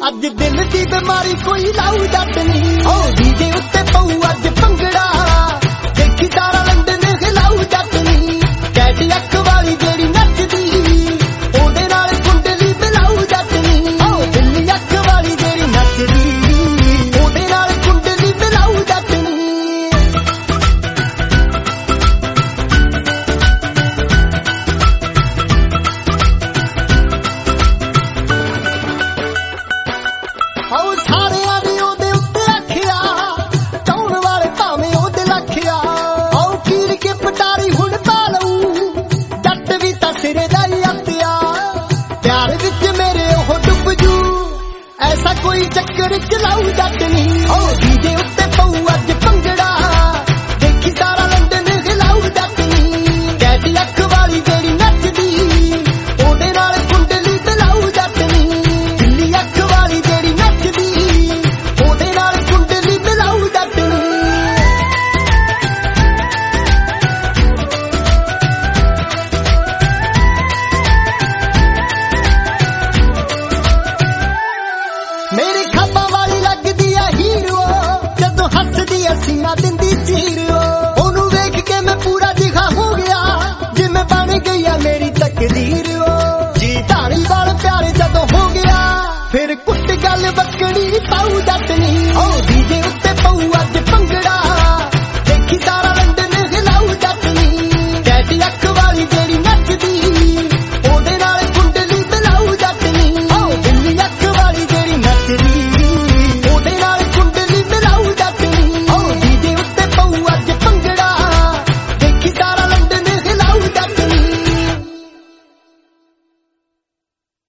ਅੱਜ ਦਿਲ ਦੀ ਬਿਮਾਰੀ ਕੋਈ ਲਾਊ ਜੱਟ ਨਹੀਂ ਓ ਡੀਜੇ ਉੱਤੇ ਪਊ ਅੱਜ ਭੰਗੜਾ ਦੇਖੀ ਤਾਰਾ ਲੰਡਨ ਹਿਲਾਊ ਜੱਟ ਨਹੀਂ ਕੈਟ ਅੱਖ ਵਾਲੀ ਜਿਹੜੀ ਨੱਚਦੀ ਉਹਦੇ ਨਾਲ ਕੁੰਡਲੀ ਮਿਲਾਊ ਜੱਟ ਨਹੀਂ ਓ ਦਿੱਲੀ ਅੱਖ ਵਾਲੀ ਜਿਹੜੀ ਨੱਚਦੀ ਉਹਦੇ ਨਾਲ ਕੁੰਡਲੀ ਮਿਲਾਊ ਜੱਟ ਨਹੀਂ ਆਓ ਸਾਰਿਆਂ ਦੀ ਉਹਦੇ ਉੱਤੇ ਅੱਖਿਆ ਚਾਉਣ ਵਾਲੇ ਭਾਵੇਂ ਉਹਦੇ ਲੱਖਿਆ ਆਓ ਕੀਲ ਕੇ ਪਟਾਰੀ ਹੁਣ ਪਾ ਲਊ ਜੱਟ ਵੀ ਤਾਂ ਸਿਰੇ ਦਾ ਹੀ ਅੱਤਿਆ ਪਿਆਰ ਵਿੱਚ ਮੇਰੇ ਉਹ ਡੁੱਬ ਜੂ ਐਸਾ ਕੋਈ ਚੱਕਰ ਚਲਾਊ ਜੱਟ ਨਹੀਂ ਓ ਡੀਜੇ ਉੱਤੇ ਪਊ ਅੱਜ ਭੰਗੜਾ ਦੇਖੀ ਸਾਰਾ ਲੰਡਨ ਹਿਲਾਊ ਜੱਟ ਨਹੀਂ ਕੈਟ ਅੱਖ ਵਾਲੀ ਜਿਹੜੀ ਨੱਚਦੀ ਉਹਦੇ ਨਾਲ ਕੁੰਡਲੀ ਮਿਲਾਊ ਜੱਟ ਨਹੀਂ ਦਿੱਲੀ ਅੱਖ ਵਾਲੀ ਜਿਹੜੀ ਨੱਚਦੀ ਉਹਦੇ ਨਾਲ ਕੁੰਡਲੀ ਮਿਲਾਊ ਜੱਟ ਨਹੀਂ ਮੇਰੀ ਖਾਬਾਂ ਵਾਲੀ ਲੱਗਦੀ ਆ ਹੀਰੋ ਜਦੋਂ ਹੱਸਦੀ ਆ ਸੀਨਾ ਦਿੰਦੀ ਚੀਰੋ ਉਹਨੂੰ ਵੇਖ ਕੇ ਮੈਂ ਪੂਰਾ ਜਿਹਾ ਹੋ ਗਿਆ ਜਿਵੇਂ ਬਣ ਗਈ ਆ ਮੇਰੀ ਤਕਦੀਰ ਜੀ ਧਾਰੀ ਵਾਲ ਪਿਆਰੇ ਜਦੋਂ ਹੋ ਗਿਆ ਫਿਰ ਕੁੱਟ